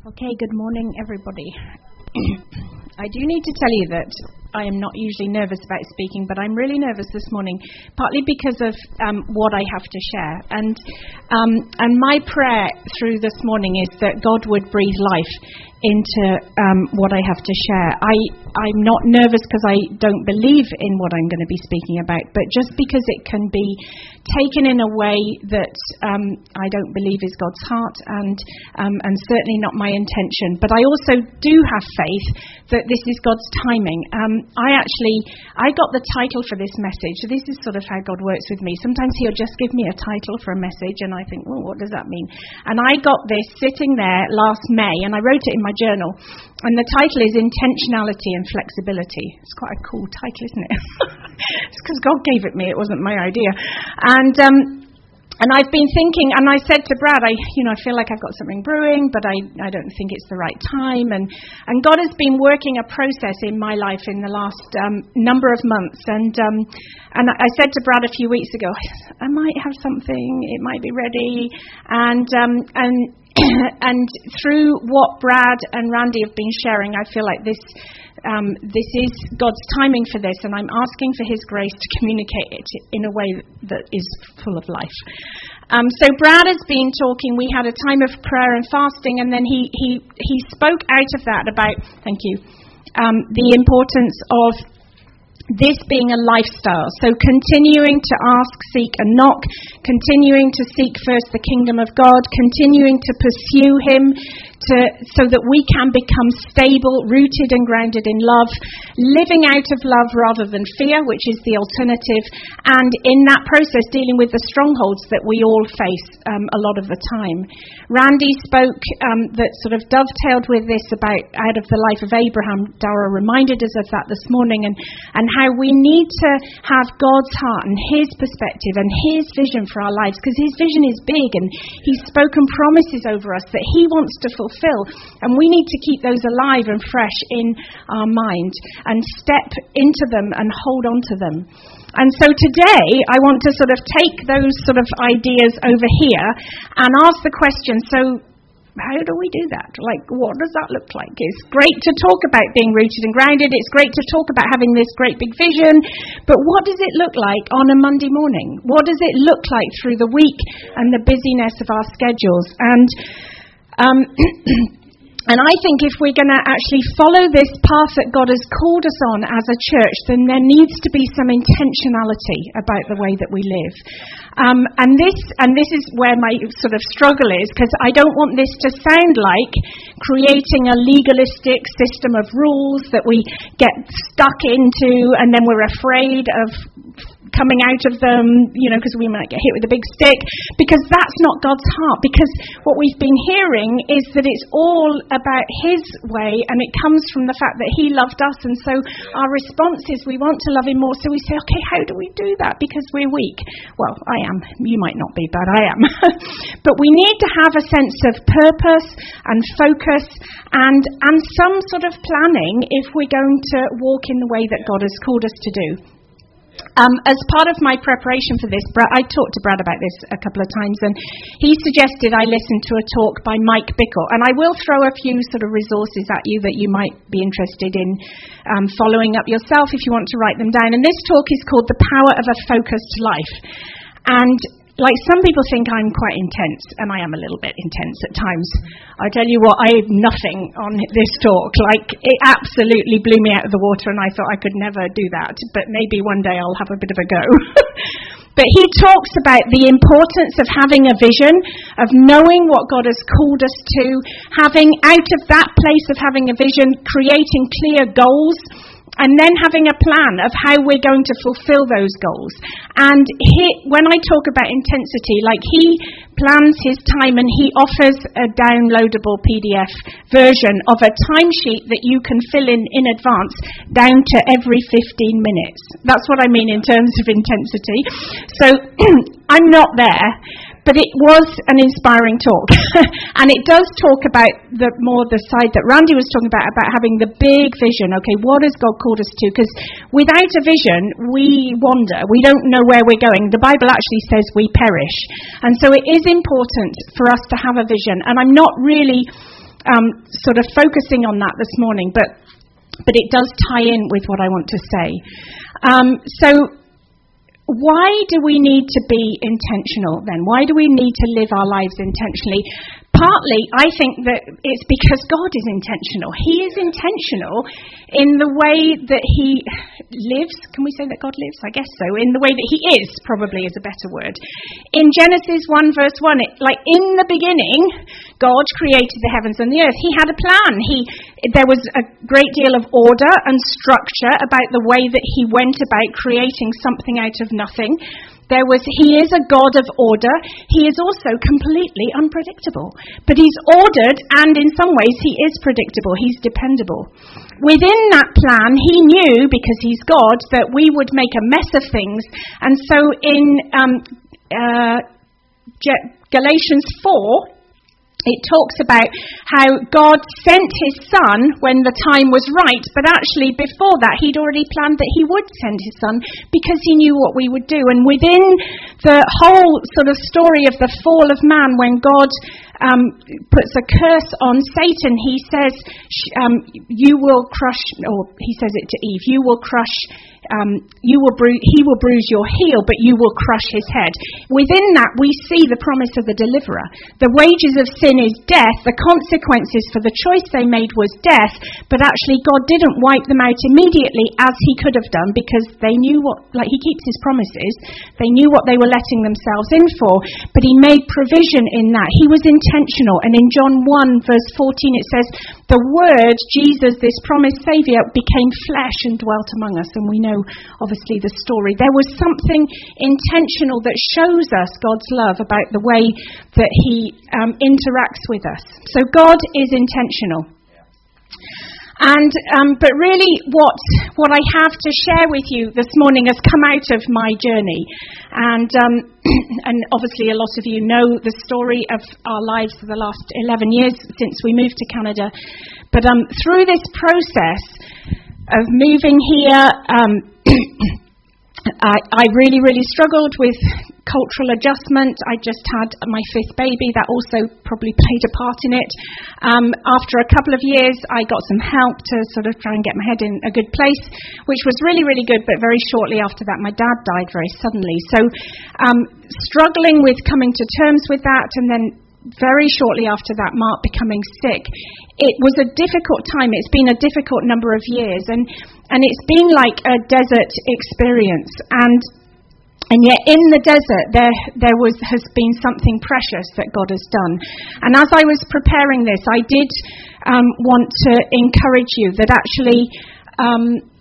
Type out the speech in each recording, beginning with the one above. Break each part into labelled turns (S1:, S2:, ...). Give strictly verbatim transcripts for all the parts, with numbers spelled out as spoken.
S1: Okay, good morning, everybody. I do need to tell you that I am not usually nervous about speaking, but I'm really nervous this morning, partly because of um, what I have to share. And um, and my prayer through this morning is that God would breathe life into um, what I have to share. I, I'm not nervous because I don't believe in what I'm going to be speaking about, but just because it can be taken in a way that um, I don't believe is God's heart, and um, and certainly not my intention. But I also do have faith that this is God's timing. Um, I actually, I got the title for this message. This is sort of how God works with me. Sometimes he'll just give me a title for a message, and I think, well, what does that mean? And I got this sitting there last May, and I wrote it in my journal. And the title is Intentionality and Flexibility. It's quite a cool title, isn't it? It's because God gave it me. It wasn't my idea. And um, and I've been thinking, and I said to Brad, I you know I feel like I've got something brewing, but I, I don't think it's the right time. And and God has been working a process in my life in the last um, number of months. And um, and I said to Brad a few weeks ago, I might have something. It might be ready. And um, and. And through what Brad and Randy have been sharing, I feel like this um, this is God's timing for this, and I'm asking for his grace to communicate it in a way that is full of life. Um, so Brad has been talking. We had a time of prayer and fasting, and then he he, he spoke out of that about, thank you, um, the importance of this being a lifestyle. So continuing to ask, seek and knock, continuing to seek first the kingdom of God, continuing to pursue him to, so that we can become stable, rooted and grounded in love, living out of love rather than fear, which is the alternative, and in that process dealing with the strongholds that we all face um, a lot of the time. Randy spoke um, that sort of dovetailed with this about out of the life of Abraham. Dara reminded us of that this morning, and, and how we need to have God's heart and his perspective and his vision for our lives, because his vision is big, and he's spoken promises over us that he wants to fulfill, and we need to keep those alive and fresh in our mind and step into them and hold on to them. And so today I want to sort of take those sort of ideas over here and ask the question, so how do we do that? Like, what does that look like? It's great to talk about being rooted and grounded. It's great to talk about having this great big vision. But what does it look like on a Monday morning? What does it look like through the week and the busyness of our schedules? And um, and I think if we're going to actually follow this path that God has called us on as a church, then there needs to be some intentionality about the way that we live. Um, and this and this is where my sort of struggle is, because I don't want this to sound like creating a legalistic system of rules that we get stuck into, and then we're afraid of coming out of them, you know, because we might get hit with a big stick, because that's not God's heart. Because what we've been hearing is that it's all about his way, and it comes from the fact that he loved us, and so our response is we want to love him more, so we say, okay, how do we do that? Because we're weak. Well, I am. You might not be, but I am. But we need to have a sense of purpose and focus and and some sort of planning if we're going to walk in the way that God has called us to do. Um, as part of my preparation for this, Brad, I talked to Brad about this a couple of times, and he suggested I listen to a talk by Mike Bickle. And I will throw a few sort of resources at you that you might be interested in um, following up yourself if you want to write them down. And this talk is called The Power of a Focused Life. And like some people think I'm quite intense, and I am a little bit intense at times. I tell you what, I have nothing on this talk. Like, it absolutely blew me out of the water, and I thought I could never do that. But maybe one day I'll have a bit of a go. But he talks about the importance of having a vision, of knowing what God has called us to, having out of that place of having a vision, creating clear goals, and then having a plan of how we're going to fulfill those goals. And he, when I talk about intensity, like he plans his time and he offers a downloadable P D F version of a timesheet that you can fill in in advance down to every fifteen minutes. That's what I mean in terms of intensity. So I'm not there, but it was an inspiring talk. And it does talk about the more the side that Randy was talking about, about having the big vision. Okay, what has God called us to? Because without a vision, we wander. We don't know where we're going. The Bible actually says we perish. And so it is important for us to have a vision. And I'm not really um, sort of focusing on that this morning, but but it does tie in with what I want to say. Um, so why do we need to be intentional then? Why do we need to live our lives intentionally? Partly, I think that it's because God is intentional. He is intentional in the way that he lives. Can we say that God lives? I guess so. In the way that he is, probably is a better word. In Genesis one verse one, it, like in the beginning, God created the heavens and the earth. He had a plan. He, there was a great deal of order and structure about the way that he went about creating something out of nothing. There was, he is a God of order. He is also completely unpredictable. But he's ordered, and in some ways he is predictable. He's dependable. Within that plan, he knew, because he's God, that we would make a mess of things. And so in um, uh, Galatians four, it talks about how God sent his son when the time was right, but actually before that he'd already planned that he would send his son because he knew what we would do. And within the whole sort of story of the fall of man, when God um, puts a curse on Satan, he says, um, you will crush, or he says it to Eve, you will crush Um, you will bru- he will bruise your heel, but you will crush his head. Within that, we see the promise of the deliverer. The wages of sin is death. The consequences for the choice they made was death, but actually God didn't wipe them out immediately as he could have done, because they knew what, like he keeps his promises, they knew what they were letting themselves in for, but he made provision in that. He was intentional. And in John one verse fourteen it says, the Word, Jesus, this promised Saviour, became flesh and dwelt among us. And we know, obviously, the story. There was something intentional that shows us God's love about the way that he um, interacts with us. So God is intentional. And um, but really what what I have to share with you this morning has come out of my journey. And um, and obviously a lot of you know the story of our lives for the last eleven years since we moved to Canada. But um, through this process of moving here, um, I, I really, really struggled with cultural adjustment. I just had my fifth baby. That also probably played a part in it. Um, after a couple of years, I got some help to sort of try and get my head in a good place, which was really, really good. But very shortly after that, my dad died very suddenly. So um, struggling with coming to terms with that, and then very shortly after that, Mark becoming sick. It was a difficult time. It's been a difficult number of years, and and it's been like a desert experience. And and yet in the desert, there there was has been something precious that God has done. And as I was preparing this, I did um, want to encourage you that actually um,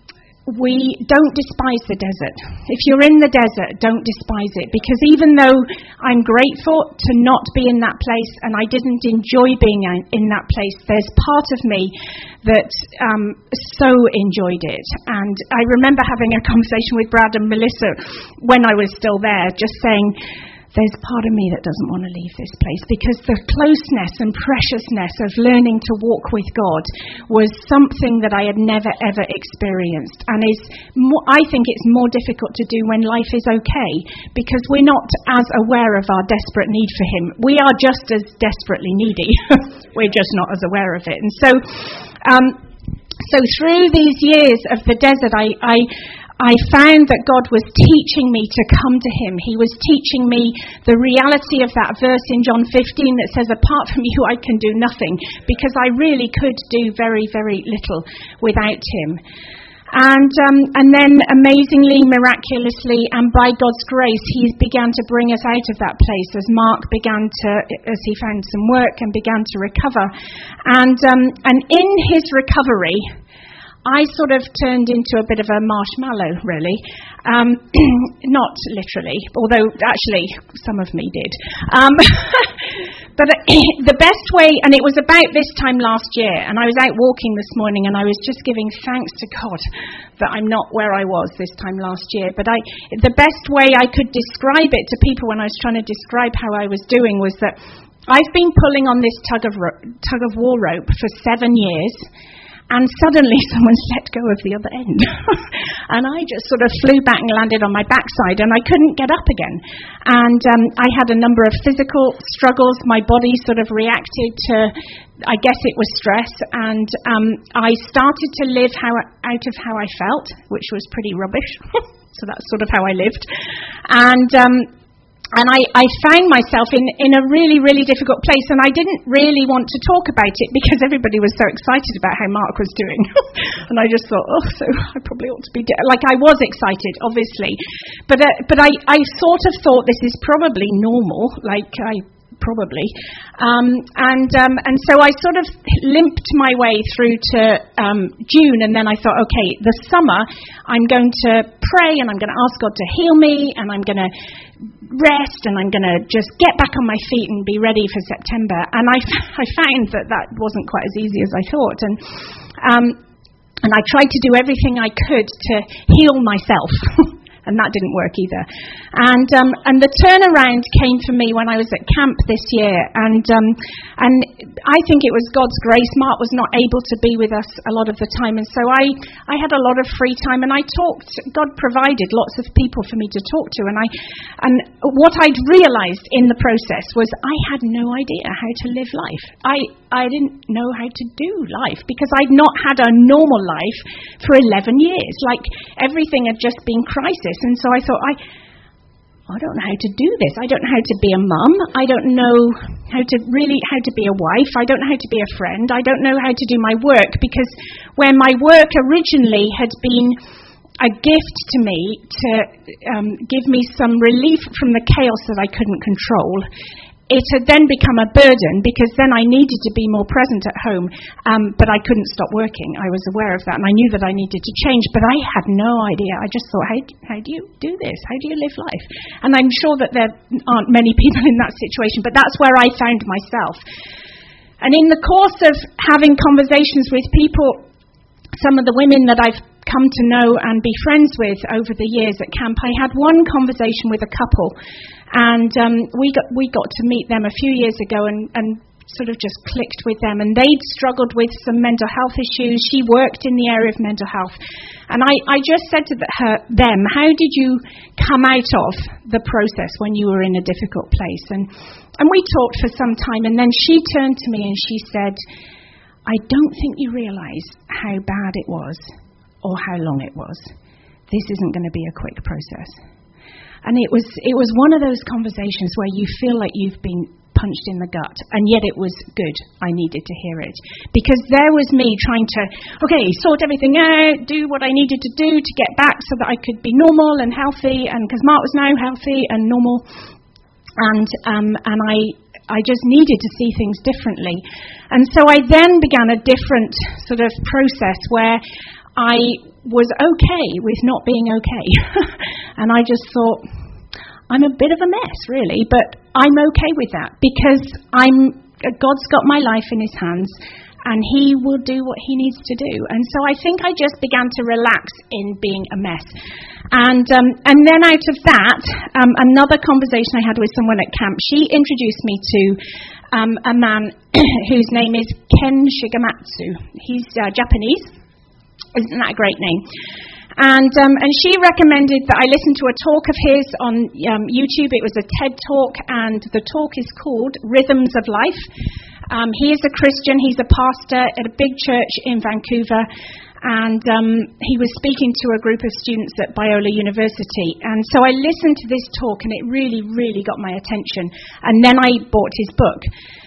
S1: we don't despise the desert. If you're in the desert, don't despise it, because even though I'm grateful to not be in that place, and I didn't enjoy being in that place, there's part of me that um, so enjoyed it. And I remember having a conversation with Brad and Melissa when I was still there, just saying, there's part of me that doesn't want to leave this place, because the closeness and preciousness of learning to walk with God was something that I had never, ever experienced. And is more, I think it's more difficult to do when life is okay, because we're not as aware of our desperate need for Him. We are just as desperately needy. We're just not as aware of it. And so, um, so through these years of the desert, I... I I found that God was teaching me to come to Him. He was teaching me the reality of that verse in John fifteen that says, apart from you, I can do nothing, because I really could do very, very little without Him. And um, and then amazingly, miraculously, and by God's grace, He began to bring us out of that place as Mark began to, as he found some work and began to recover. And um, and in his recovery, I sort of turned into a bit of a marshmallow, really. Um, not literally, although actually some of me did. Um, but the best way, and it was about this time last year, and I was out walking this morning, and I was just giving thanks to God that I'm not where I was this time last year. But I, the best way I could describe it to people when I was trying to describe how I was doing was that I've been pulling on this tug of ro- tug of war rope for seven years. and suddenly someone let go of the other end. And I just sort of flew back and landed on my backside, and I couldn't get up again. And um, I had a number of physical struggles. My body sort of reacted to, I guess it was stress, and um, I started to live how out of how I felt, which was pretty rubbish. So that's sort of how I lived. And um, And I, I found myself in, in a really, really difficult place, and I didn't really want to talk about it because everybody was so excited about how Mark was doing. And I just thought, oh, so I probably ought to be de-. like I was excited, obviously, but uh, but I, I sort of thought this is probably normal, like I probably, um, and um, and so I sort of limped my way through to um, June, and then I thought, okay, the summer I'm going to pray and I'm going to ask God to heal me, and I'm going to rest, and I'm going to just get back on my feet and be ready for September. And I, I found that that wasn't quite as easy as I thought, and um, and I tried to do everything I could to heal myself. And that didn't work either. And um, and the turnaround came for me when I was at camp this year. And um, and I think it was God's grace. Mark was not able to be with us a lot of the time. And so I, I had a lot of free time. And I talked. God provided lots of people for me to talk to. And I and what I'd realized in the process was I had no idea how to live life. I, I didn't know how to do life because I'd not had a normal life for eleven years. Like everything had just been crisis. And so I thought, I I don't know how to do this. I don't know how to be a mum. I don't know how to really, how to be a wife. I don't know how to be a friend. I don't know how to do my work, because where my work originally had been a gift to me to um, give me some relief from the chaos that I couldn't control, it had then become a burden, because then I needed to be more present at home, um, but I couldn't stop working. I was aware of that, and I knew that I needed to change, but I had no idea. I just thought, how, how do you do this? How do you live life? And I'm sure that there aren't many people in that situation, but that's where I found myself. And in the course of having conversations with people, some of the women that I've come to know and be friends with over the years at camp, I had one conversation with a couple, and um, we got we got to meet them a few years ago, and, and sort of just clicked with them. And they'd struggled with some mental health issues. She worked in the area of mental health, and I, I just said to the, her them, how did you come out of the process when you were in a difficult place? And and we talked for some time, and then she turned to me and she said, I don't think you realise how bad it was or how long it was. This isn't going to be a quick process. And it was it was one of those conversations where you feel like you've been punched in the gut, and yet it was good. I needed to hear it, because there was me trying to, okay, sort everything out, do what I needed to do to get back so that I could be normal and healthy, and because Mark was now healthy and normal, and um, and I I just needed to see things differently. And so I then began a different sort of process where I was okay with not being okay. And I just thought, I'm a bit of a mess, really, but I'm okay with that, because I'm God's got my life in his hands, and he will do what he needs to do. And so I think I just began to relax in being a mess. And um, and then out of that, um, another conversation I had with someone at camp, she introduced me to um, a man whose name is Ken Shigematsu. He's uh, Japanese. Isn't that a great name? And um, and she recommended that I listen to a talk of his on um, YouTube. It was a TED Talk, and the talk is called Rhythms of Life. Um, he is a Christian. He's a pastor at a big church in Vancouver. And um, he was speaking to a group of students at Biola University. And so I listened to this talk, and it really, really got my attention. And then I bought his book.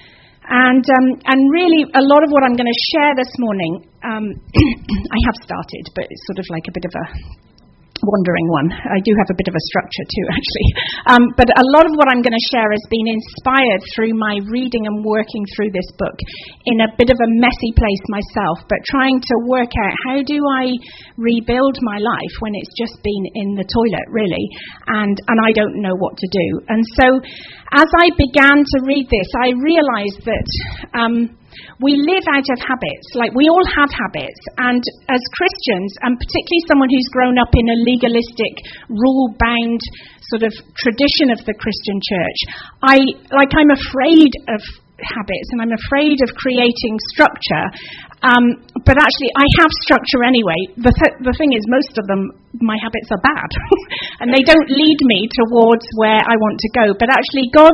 S1: And um, and really, a lot of what I'm going to share this morning, um, I have started, but it's sort of like a bit of a wandering one. I do have a bit of a structure too, actually. Um, but a lot of what I'm going to share has been inspired through my reading and working through this book in a bit of a messy place myself, but trying to work out, how do I rebuild my life when it's just been in the toilet, really, and, and I don't know what to do. And so as I began to read this, I realized that um, we live out of habits. Like, we all have habits, and as Christians, and particularly someone who's grown up in a legalistic, rule-bound sort of tradition of the Christian church, I like I'm afraid of habits, and I'm afraid of creating structure. Um, but actually, I have structure anyway. The, th- the thing is, most of them, my habits are bad, and they don't lead me towards where I want to go. But actually, God,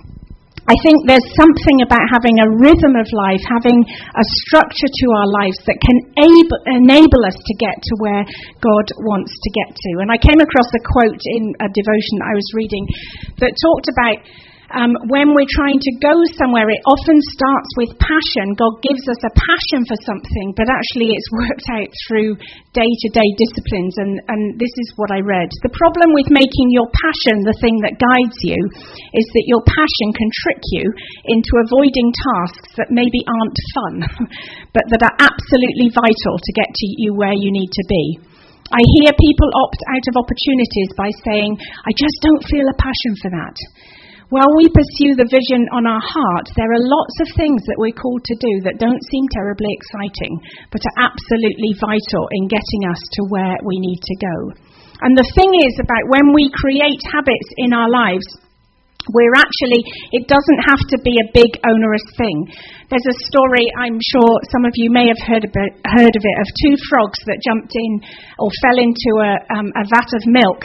S1: I think there's something about having a rhythm of life, having a structure to our lives that can able, enable us to get to where God wants to get to. And I came across a quote in a devotion I was reading that talked about Um, when we're trying to go somewhere, it often starts with passion. God gives us a passion for something, but actually it's worked out through day-to-day disciplines, and, and this is what I read. The problem with making your passion the thing that guides you is that your passion can trick you into avoiding tasks that maybe aren't fun, but that are absolutely vital to get to you where you need to be. I hear people opt out of opportunities by saying, I just don't feel a passion for that. While we pursue the vision on our heart, there are lots of things that we're called to do that don't seem terribly exciting, but are absolutely vital in getting us to where we need to go. And the thing is about when we create habits in our lives, we're actually, it doesn't have to be a big onerous thing. There's a story, I'm sure some of you may have heard of it, heard of, it, of two frogs that jumped in or fell into a, um, a vat of milk.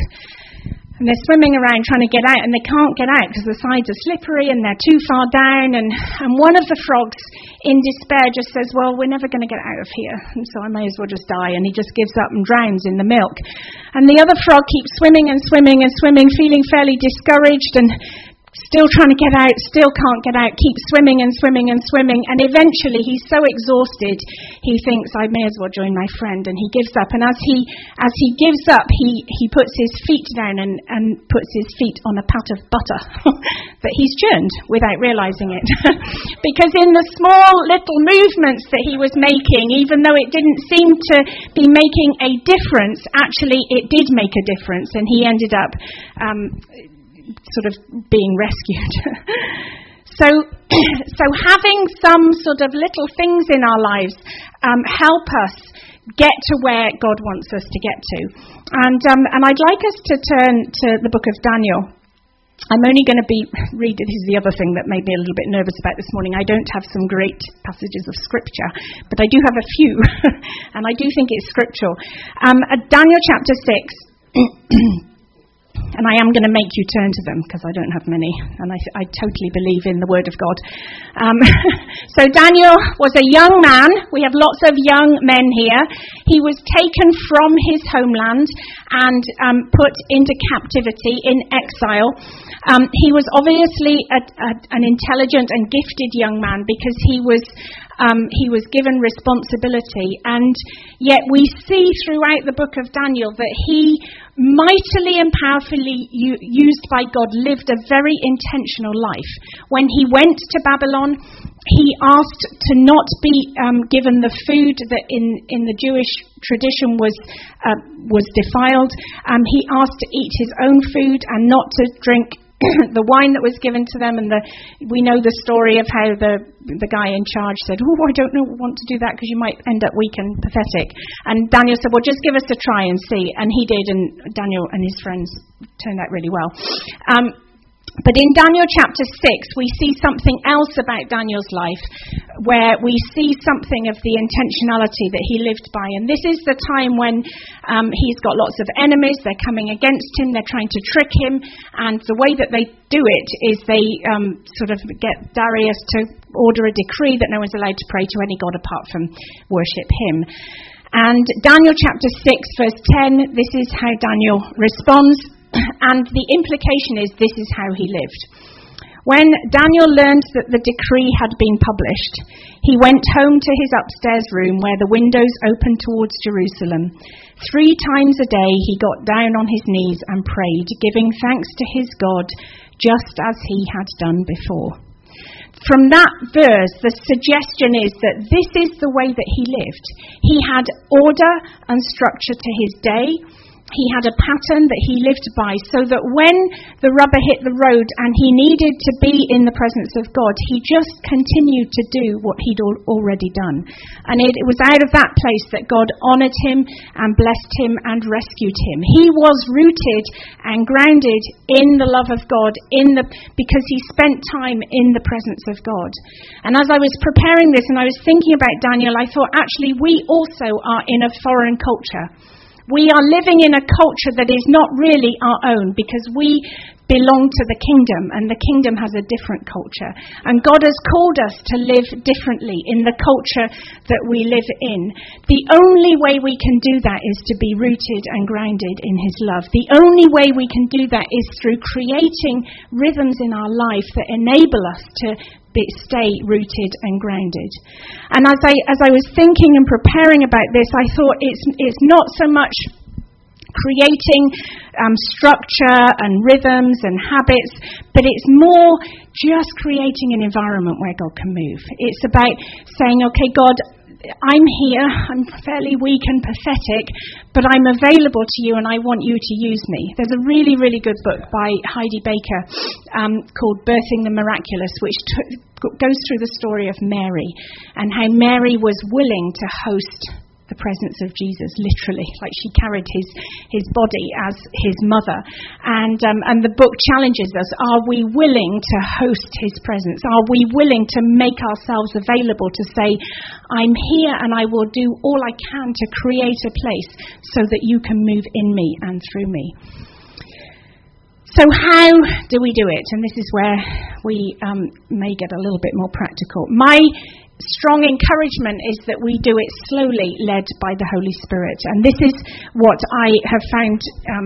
S1: And they're swimming around trying to get out, and they can't get out because the sides are slippery and they're too far down. And, and one of the frogs, in despair, just says, well, we're never going to get out of here, and so I may as well just die. And he just gives up and drowns in the milk. And the other frog keeps swimming and swimming and swimming, feeling fairly discouraged and still trying to get out, still can't get out, keeps swimming and swimming and swimming, and eventually he's so exhausted, he thinks, I may as well join my friend, and he gives up. And as he as he gives up, he, he puts his feet down and, and puts his feet on a pat of butter that he's churned without realizing it. Because in the small little movements that he was making, even though it didn't seem to be making a difference, actually it did make a difference, and he ended up um, sort of being rescued. so so having some sort of little things in our lives um, help us get to where God wants us to get to. And um, and I'd like us to turn to the book of Daniel. I'm only going to be read. This is the other thing that made me a little bit nervous about this morning. I don't have some great passages of scripture, but I do have a few, and I do think it's scriptural. Um, Daniel chapter six. And I am going to make you turn to them because I don't have many, and I, I totally believe in the Word of God. Um, so Daniel was a young man. We have lots of young men here. He was taken from his homeland and um, put into captivity in exile. Um, he was obviously a, a, an intelligent and gifted young man because he was Um, he was given responsibility, and yet we see throughout the book of Daniel that he, mightily and powerfully u- used by God, lived a very intentional life. When he went to Babylon, he asked to not be um, given the food that in, in the Jewish tradition was uh, was defiled. Um, he asked to eat his own food and not to drink the wine that was given to them. And the, we know the story of how the the guy in charge said, oh, I don't know, want to do that because you might end up weak and pathetic. And Daniel said, well, just give us a try and see. And he did, and Daniel and his friends turned out really well. Um, But in Daniel chapter six, we see something else about Daniel's life, where we see something of the intentionality that he lived by. And this is the time when um, he's got lots of enemies. They're coming against him. They're trying to trick him. And the way that they do it is they um, sort of get Darius to order a decree that no one's allowed to pray to any god apart from worship him. And Daniel chapter six, verse ten, this is how Daniel responds. And the implication is this is how he lived. When Daniel learned that the decree had been published, he went home to his upstairs room where the windows opened towards Jerusalem. Three times a day he got down on his knees and prayed, giving thanks to his God, just as he had done before. From that verse, the suggestion is that this is the way that he lived. He had order and structure to his day. He had a pattern that he lived by, so that when the rubber hit the road and he needed to be in the presence of God, he just continued to do what he'd al- already done. And it, it was out of that place that God honoured him and blessed him and rescued him. He was rooted and grounded in the love of God, in the because he spent time in the presence of God. And as I was preparing this and I was thinking about Daniel, I thought, actually, we also are in a foreign culture. We are living in a culture that is not really our own, because we belong to the kingdom, and the kingdom has a different culture. And God has called us to live differently in the culture that we live in. The only way we can do that is to be rooted and grounded in his love. The only way we can do that is through creating rhythms in our life that enable us to Be, stay rooted and grounded. And as I as I was thinking and preparing about this, I thought it's it's not so much creating um, structure and rhythms and habits, but it's more just creating an environment where God can move. It's about saying, okay, God, I'm here, I'm fairly weak and pathetic, but I'm available to you and I want you to use me. There's a really, really good book by Heidi Baker um, called Birthing the Miraculous, which t- goes through the story of Mary and how Mary was willing to host the presence of Jesus, literally, like she carried his his body as his mother. And um, and the book challenges us: are we willing to host his presence? Are we willing to make ourselves available to say, I'm here and I will do all I can to create a place so that you can move in me and through me? So how do we do it? And this is where we um, may get a little bit more practical. My strong encouragement is that we do it slowly, led by the Holy Spirit. And this is what I have found um,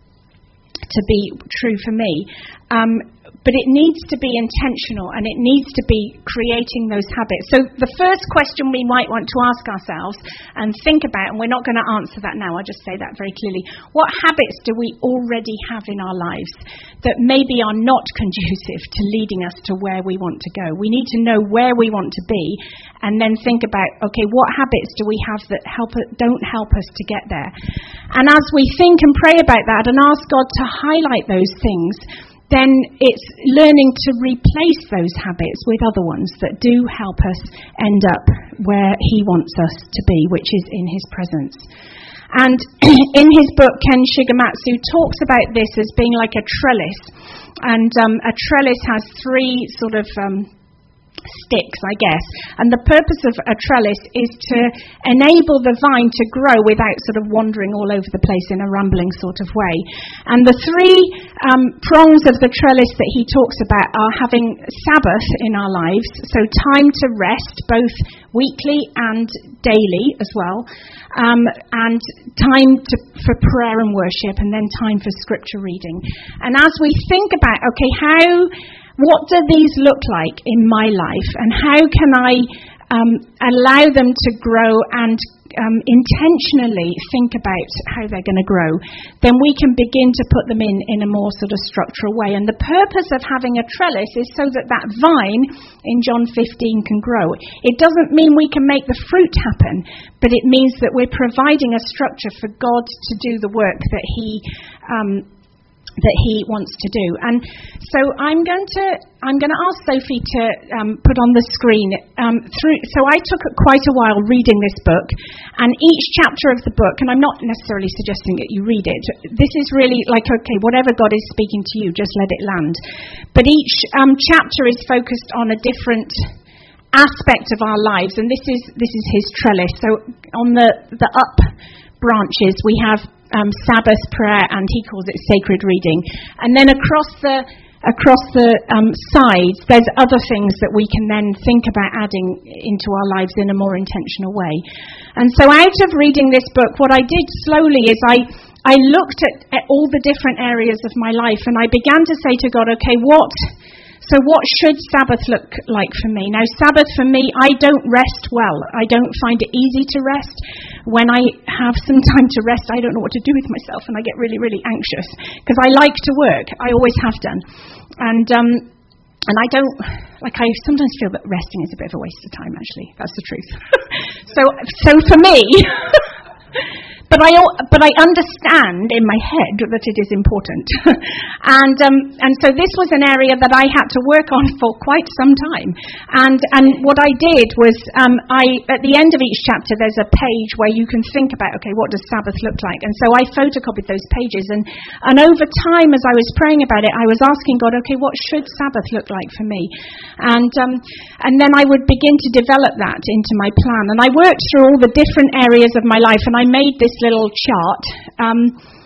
S1: to be true for me. Um, but it needs to be intentional, and it needs to be creating those habits. So the first question we might want to ask ourselves and think about, and we're not going to answer that now, I'll just say that very clearly. What habits do we already have in our lives that maybe are not conducive to leading us to where we want to go? We need to know where we want to be, and then think about, okay, what habits do we have that help don't help us to get there? And as we think and pray about that and ask God to highlight those things, then it's learning to replace those habits with other ones that do help us end up where he wants us to be, which is in his presence. And in his book, Ken Shigematsu talks about this as being like a trellis. And um, a trellis has three sort of um, sticks, I guess. And the purpose of a trellis is to enable the vine to grow without sort of wandering all over the place in a rambling sort of way. And the three um, prongs of the trellis that he talks about are having Sabbath in our lives, so time to rest, both weekly and daily as well, um, and time to, for prayer and worship, and then time for scripture reading. And as we think about, okay, how... what do these look like in my life, and how can I um, allow them to grow and um, intentionally think about how they're going to grow? Then we can begin to put them in in a more sort of structural way. And the purpose of having a trellis is so that that vine in John fifteen can grow. It doesn't mean we can make the fruit happen, but it means that we're providing a structure for God to do the work that he um that he wants to do. And so I'm going to I'm going to ask Sophie to um, put on the screen um, through. So I took quite a while reading this book, and each chapter of the book, and I'm not necessarily suggesting that you read it. This is really like, okay, whatever God is speaking to you, just let it land. But each um, chapter is focused on a different aspect of our lives, and this is this is his trellis. So on the the up branches we have Um, Sabbath prayer, and he calls it sacred reading. And then across the across the um, sides, there's other things that we can then think about adding into our lives in a more intentional way. And so out of reading this book, what I did slowly is I, I looked at, at all the different areas of my life, and I began to say to God, okay, what... So what should Sabbath look like for me? Now, Sabbath for me, I don't rest well. I don't find it easy to rest. When I have some time to rest, I don't know what to do with myself, and I get really, really anxious because I like to work. I always have done. And um, and I don't, like I sometimes feel that resting is a bit of a waste of time, actually. That's the truth. so, so for me... but I but I understand in my head that it is important, and um, and so this was an area that I had to work on for quite some time. And and what I did was um, I at the end of each chapter there's a page where you can think about, okay, what does Sabbath look like? And so I photocopied those pages, and and over time as I was praying about it, I was asking God, okay, what should Sabbath look like for me? And um, and then I would begin to develop that into my plan. And I worked through all the different areas of my life, and I made this little chart. Um,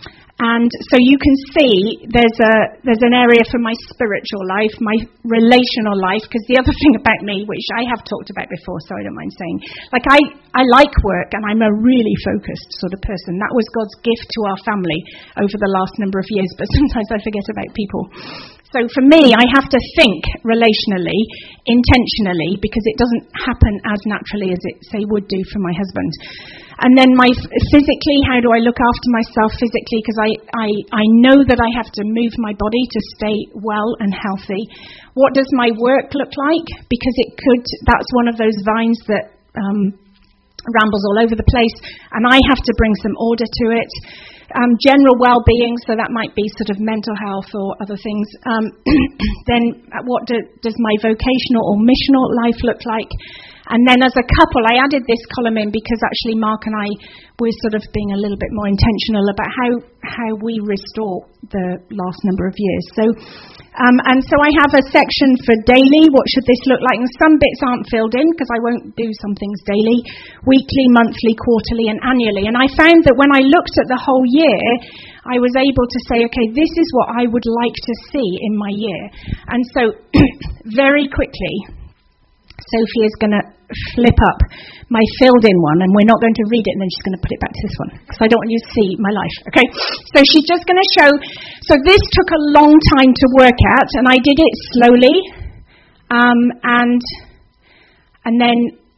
S1: and so you can see there's a there's an area for my spiritual life, my relational life, because the other thing about me, which I have talked about before, so I don't mind saying, like I, I like work and I'm a really focused sort of person. That was God's gift to our family over the last number of years, but sometimes I forget about people. So for me, I have to think relationally, intentionally, because it doesn't happen as naturally as it, say, would do for my husband. And then my physically, how do I look after myself physically? Because I, I, I know that I have to move my body to stay well and healthy. What does my work look like? Because it could, that's one of those vines that um, rambles all over the place, and I have to bring some order to it. Um, general well-being, so that might be sort of mental health or other things. Um, then what do, does my vocational or missional life look like? And then as a couple, I added this column in because actually Mark and I were sort of being a little bit more intentional about how, how we restore the last number of years. So, um, and so I have a section for daily, what should this look like? And some bits aren't filled in because I won't do some things daily, weekly, monthly, quarterly and annually. And I found that when I looked at the whole year, I was able to say, okay, this is what I would like to see in my year. And so very quickly, Sophie is going to flip up my filled-in one, and we're not going to read it, and then she's going to put it back to this one, because I don't want you to see my life, okay? So she's just going to show, so this took a long time to work at, and I did it slowly, um, and and then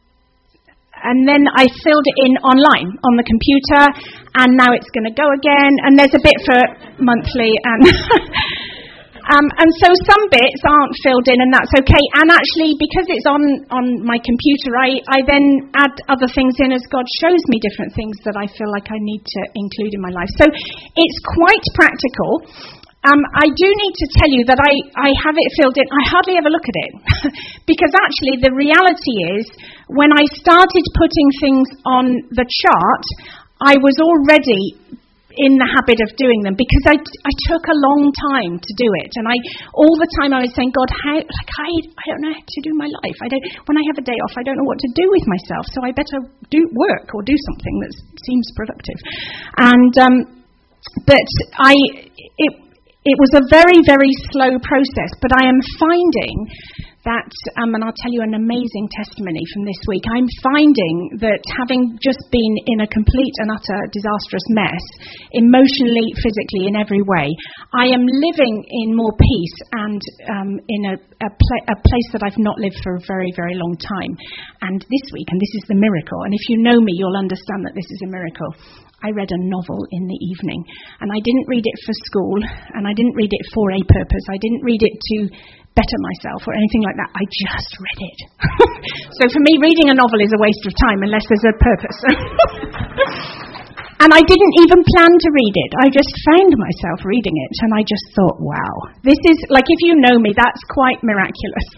S1: and then I filled it in online, on the computer, and now it's going to go again, and there's a bit for monthly, and... Um, and so some bits aren't filled in, and that's okay. And actually, because it's on, on my computer, I, I then add other things in as God shows me different things that I feel like I need to include in my life. So it's quite practical. Um, I do need to tell you that I, I have it filled in. I hardly ever look at it. Because actually, the reality is, when I started putting things on the chart, I was already in the habit of doing them, because I, I took a long time to do it, and I all the time I was saying, God, how like I I don't know how to do my life. I don't when I have a day off, I don't know what to do with myself, so I better do work or do something that seems productive. And um, but I it it was a very very slow process, but I am finding that, um, and I'll tell you an amazing testimony from this week, I'm finding that having just been in a complete and utter disastrous mess, emotionally, physically, in every way, I am living in more peace and um, in a, a, pla- a place that I've not lived for a very, very long time. And this week, and this is the miracle, and if you know me, you'll understand that this is a miracle, I read a novel in the evening. And I didn't read it for school, and I didn't read it for a purpose. I didn't read it to better myself or anything like that. I just read it. So for me, reading a novel is a waste of time unless there's a purpose. And I didn't even plan to read it. I just found myself reading it, and I just thought, wow, this is, like, if you know me, that's quite miraculous.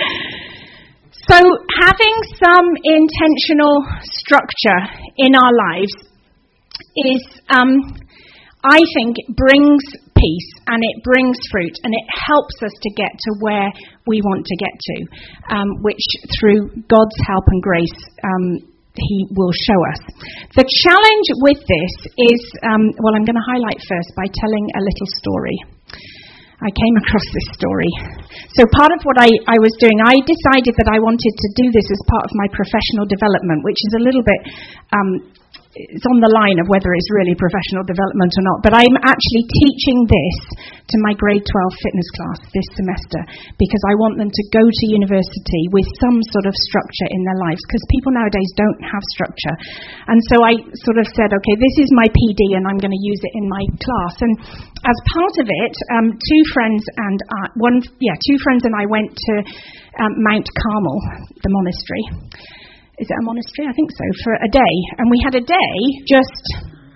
S1: So having some intentional structure in our lives is, um, I think, brings peace, and it brings fruit, and it helps us to get to where we want to get to, um, which through God's help and grace, um, He will show us. The challenge with this is, um, well, I'm going to highlight first by telling a little story. I came across this story. So part of what I, I was doing, I decided that I wanted to do this as part of my professional development, which is a little bit... Um, it's on the line of whether it's really professional development or not, but I'm actually teaching this to my grade twelve fitness class this semester, because I want them to go to university with some sort of structure in their lives, because people nowadays don't have structure. And so I sort of said, okay, this is my P D, and I'm going to use it in my class. And as part of it, um, two friends and I, one, yeah, two friends and I went to um, Mount Carmel, the monastery. Is it a monastery? I think so, for a day. And we had a day just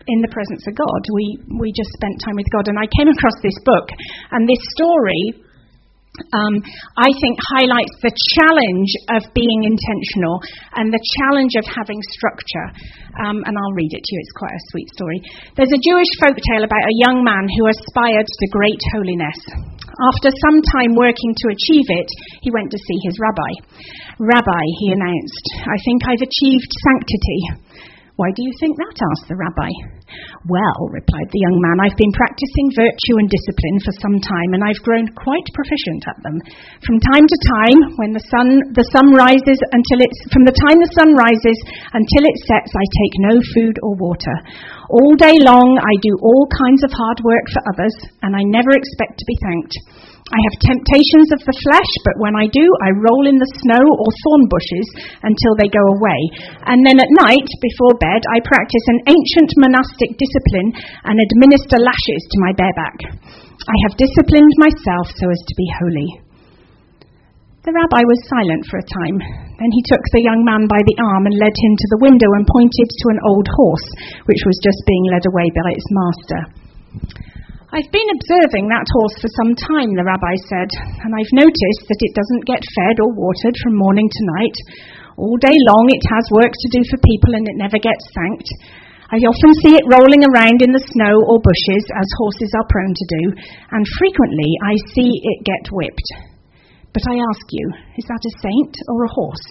S1: in the presence of God. We we just spent time with God. And I came across this book, and this story, um, I think, highlights the challenge of being intentional and the challenge of having structure. Um, and I'll read it to you. It's quite a sweet story. There's a Jewish folktale about a young man who aspired to great holiness. After some time working to achieve it, he went to see his rabbi. "Rabbi," he announced, "I think I've achieved sanctity." "Why do you think that?" asked the rabbi. "Well," replied the young man, "I've been practicing virtue and discipline for some time, and I've grown quite proficient at them. From time to time, when the sun the sun rises until it's from the time the sun rises until it sets, I take no food or water. All day long, I do all kinds of hard work for others, and I never expect to be thanked. I have temptations of the flesh, but when I do, I roll in the snow or thorn bushes until they go away. And then at night, before bed, I practice an ancient monastic discipline and administer lashes to my bare back. I have disciplined myself so as to be holy." The rabbi was silent for a time. Then he took the young man by the arm and led him to the window and pointed to an old horse, which was just being led away by its master. "I've been observing that horse for some time," the rabbi said, "and I've noticed that it doesn't get fed or watered from morning to night. All day long it has work to do for people and it never gets thanked. I often see it rolling around in the snow or bushes, as horses are prone to do, and frequently I see it get whipped. But I ask you, is that a saint or a horse?"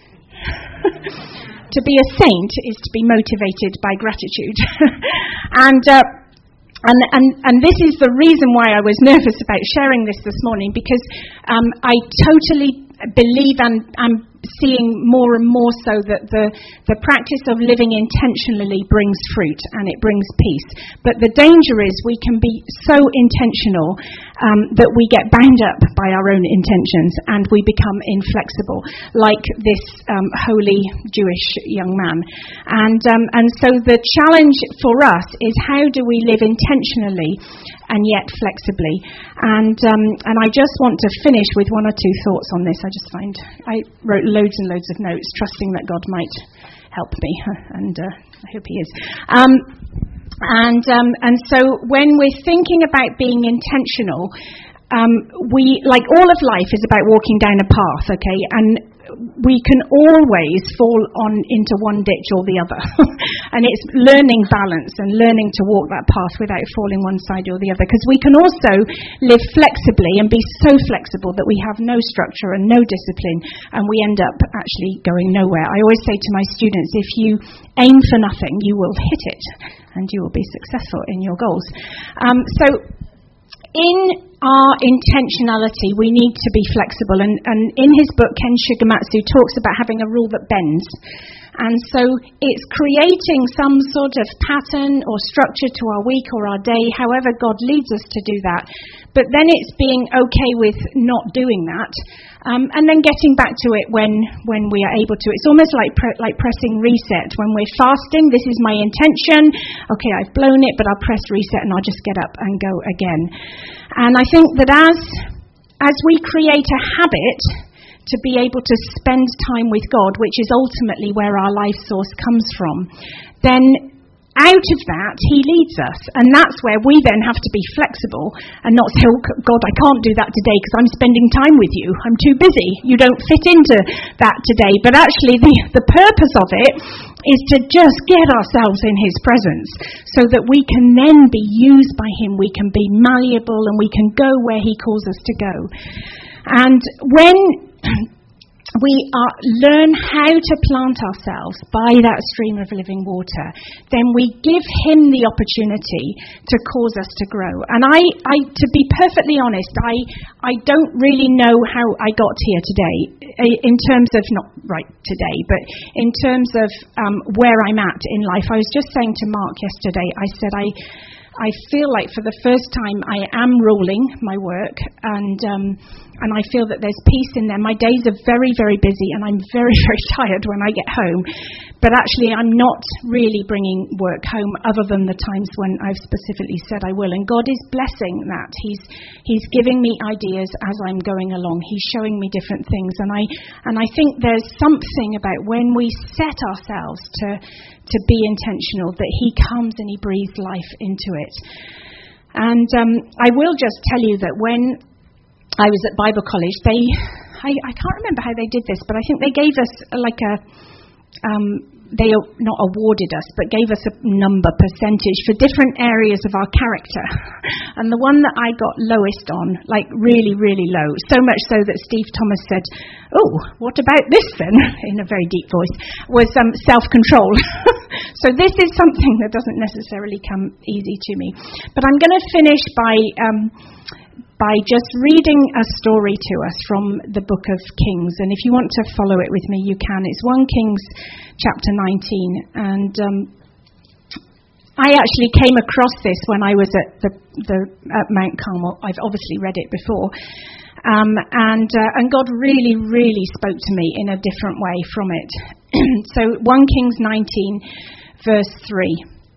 S1: To be a saint is to be motivated by gratitude. and uh, And, and and this is the reason why I was nervous about sharing this this morning, because um, I totally believe and I'm seeing more and more so that the, the practice of living intentionally brings fruit and it brings peace. But the danger is we can be so intentional um, that we get bound up by our own intentions and we become inflexible, like this um, holy Jewish young man. And um, and so the challenge for us is, how do we live intentionally and yet flexibly? And um, and I just want to finish with one or two thoughts on this. I just find I wrote loads and loads of notes, trusting that God might help me, and uh, I hope He is. Um, and um, and so when we're thinking about being intentional, um, we like all of life is about walking down a path, okay, and we can always fall on into one ditch or the other. And it's learning balance and learning to walk that path without falling one side or the other. Because we can also live flexibly and be so flexible that we have no structure and no discipline, and we end up actually going nowhere. I always say to my students, if you aim for nothing, you will hit it and you will be successful in your goals. Um, so in our intentionality, we need to be flexible. And, and in his book, Ken Shigematsu talks about having a rule that bends. And so it's creating some sort of pattern or structure to our week or our day, however God leads us to do that. But then it's being okay with not doing that, um, and then getting back to it when, when we are able to. It's almost like pre- like pressing reset. When we're fasting, this is my intention. Okay, I've blown it, but I'll press reset and I'll just get up and go again. And I think that as as we create a habit to be able to spend time with God, which is ultimately where our life source comes from, then out of that, He leads us. And that's where we then have to be flexible and not say, oh, God, I can't do that today because I'm spending time with you. I'm too busy. You don't fit into that today. But actually, the, the purpose of it is to just get ourselves in His presence so that we can then be used by Him. We can be malleable and we can go where He calls us to go. And when we are, learn how to plant ourselves by that stream of living water, then we give Him the opportunity to cause us to grow. And I, I to be perfectly honest, I, I don't really know how I got here today, in terms of, not right today, but in terms of um, where I'm at in life. I was just saying to Mark yesterday, I said, I I feel like for the first time I am ruling my work, and um, and I feel that there's peace in there. My days are very, very busy, and I'm very, very tired when I get home. But actually, I'm not really bringing work home other than the times when I've specifically said I will. And God is blessing that. He's He's giving me ideas as I'm going along. He's showing me different things. And I and I think there's something about when we set ourselves to to be intentional, that He comes and He breathes life into it. And um, I will just tell you that when I was at Bible college, they I, I can't remember how they did this, but I think they gave us like a Um, they not awarded us, but gave us a number, percentage for different areas of our character. And the one that I got lowest on, like really, really low, so much so that Steve Thomas said, "Oh, what about this then?" in a very deep voice, was um, self-control. So this is something that doesn't necessarily come easy to me. But I'm going to finish by... Um, by just reading a story to us from the book of Kings. And if you want to follow it with me, you can. It's First Kings chapter nineteen. And um, I actually came across this when I was at the, the at Mount Carmel. I've obviously read it before. Um, and uh, and God really, really spoke to me in a different way from it. So First Kings nineteen, verse three.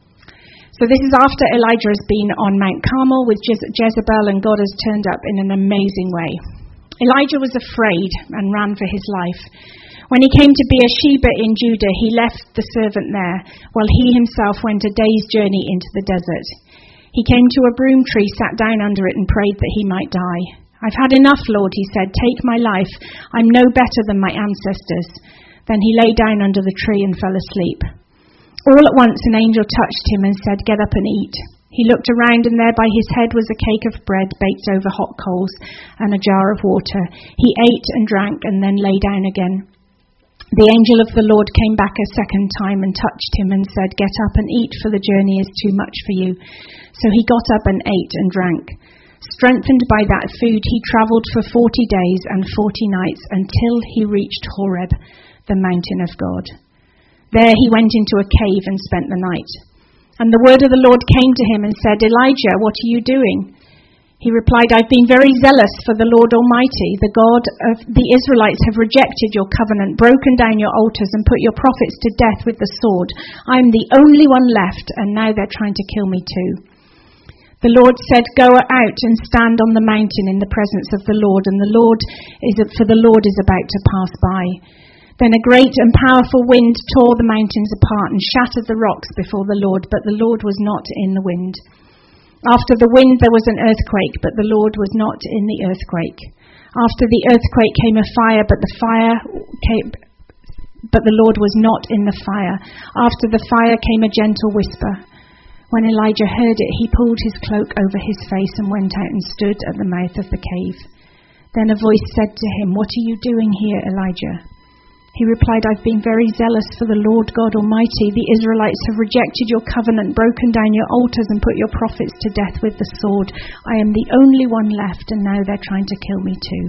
S1: So this is after Elijah has been on Mount Carmel with Je- Jezebel, and God has turned up in an amazing way. Elijah was afraid and ran for his life. When he came to Beersheba in Judah, he left the servant there, while he himself went a day's journey into the desert. He came to a broom tree, sat down under it, and prayed that he might die. "I've had enough, Lord," he said. "Take my life. I'm no better than my ancestors." Then he lay down under the tree and fell asleep. All at once an angel touched him and said, "Get up and eat." He looked around, and there by his head was a cake of bread baked over hot coals and a jar of water. He ate and drank and then lay down again. The angel of the Lord came back a second time and touched him and said, "Get up and eat, for the journey is too much for you." So he got up and ate and drank. Strengthened by that food, he travelled for forty days and forty nights until he reached Horeb, the mountain of God. There he went into a cave and spent the night. And the word of the Lord came to him and said, "Elijah, what are you doing?" He replied, "I've been very zealous for the Lord Almighty. The God of the Israelites have rejected your covenant, broken down your altars, and put your prophets to death with the sword. I'm the only one left, and now they're trying to kill me too." The Lord said, "Go out and stand on the mountain in the presence of the Lord, and the Lord is for the Lord is about to pass by." Then a great and powerful wind tore the mountains apart and shattered the rocks before the Lord, but the Lord was not in the wind. After the wind there was an earthquake, but the Lord was not in the earthquake. After the earthquake came a fire, but the fire came, but the Lord was not in the fire. After the fire came a gentle whisper. When Elijah heard it, he pulled his cloak over his face and went out and stood at the mouth of the cave. Then a voice said to him, "What are you doing here, Elijah?" He replied, "I've been very zealous for the Lord God Almighty. The Israelites have rejected your covenant, broken down your altars, and put your prophets to death with the sword. I am the only one left, and now they're trying to kill me too."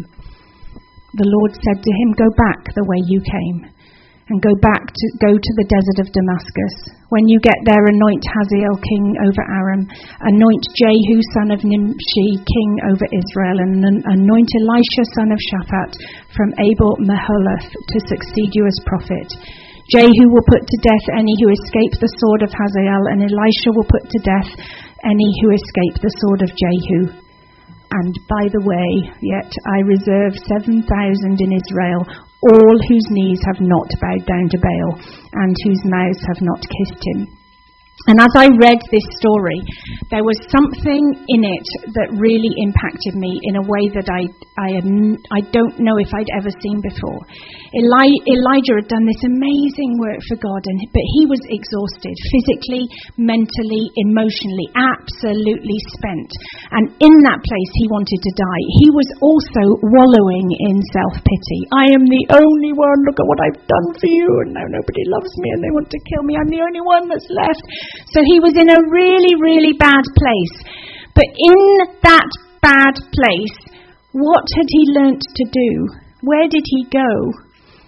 S1: The Lord said to him, "Go back the way you came, and go back to go to the desert of Damascus. When you get there, anoint Hazael king over Aram, anoint Jehu son of Nimshi king over Israel, and anoint Elisha son of Shaphat from Abel Maholath to succeed you as prophet. Jehu will put to death any who escape the sword of Hazael, and Elisha will put to death any who escape the sword of Jehu. And by the way, yet I reserve seven thousand in Israel, all whose knees have not bowed down to Baal, and whose mouths have not kissed him." And as I read this story, there was something in it that really impacted me in a way that I I, had, I don't know if I'd ever seen before. Eli, Elijah had done this amazing work for God, and but he was exhausted, physically, mentally, emotionally, absolutely spent. And in that place, he wanted to die. He was also wallowing in self-pity. "I am the only one. Look at what I've done for you, and now nobody loves me, and they want to kill me. I'm the only one that's left." So he was in a really, really bad place. But in that bad place, what had he learnt to do? Where did he go?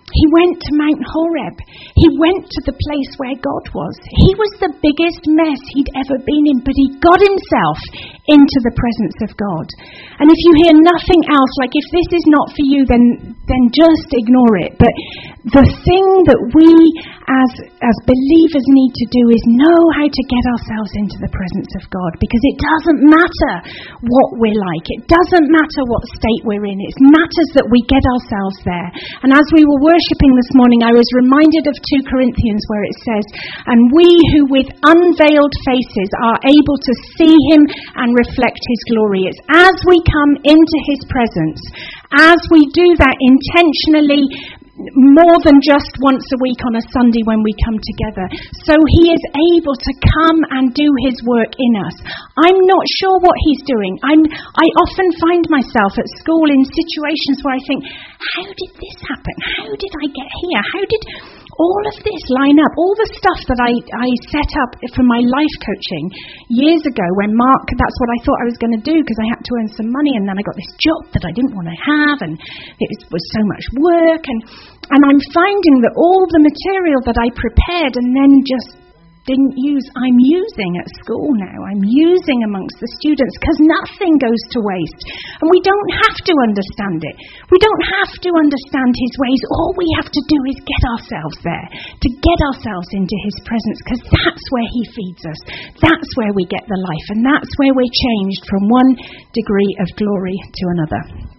S1: He went to Mount Horeb. He went to the place where God was. He was the biggest mess he'd ever been in, but he got himself into the presence of God. And if you hear nothing else, like if this is not for you, then then just ignore it. But the thing that we as as believers need to do is know how to get ourselves into the presence of God, because it doesn't matter what we're like. It doesn't matter what state we're in. It matters that we get ourselves there. And as we were worshipping this morning, I was reminded of two Corinthians where it says, "And we who with unveiled faces are able to see him and reflect his glory." It's as we come into his presence, as we do that intentionally, more than just once a week on a Sunday when we come together. So he is able to come and do his work in us. I'm not sure what he's doing. I'm, I often find myself at school in situations where I think, how did this happen? How did I get here? How did all of this line up? All the stuff that I, I set up for my life coaching years ago when Mark, that's what I thought I was going to do because I had to earn some money, and then I got this job that I didn't want to have, and it was so much work, and and I'm finding that all the material that I prepared and then just didn't use, I'm using at school now. I'm using amongst the students, because nothing goes to waste. And we don't have to understand it. We don't have to understand his ways. All we have to do is get ourselves there, to get ourselves into his presence, because that's where he feeds us. That's where we get the life, and that's where we're changed from one degree of glory to another.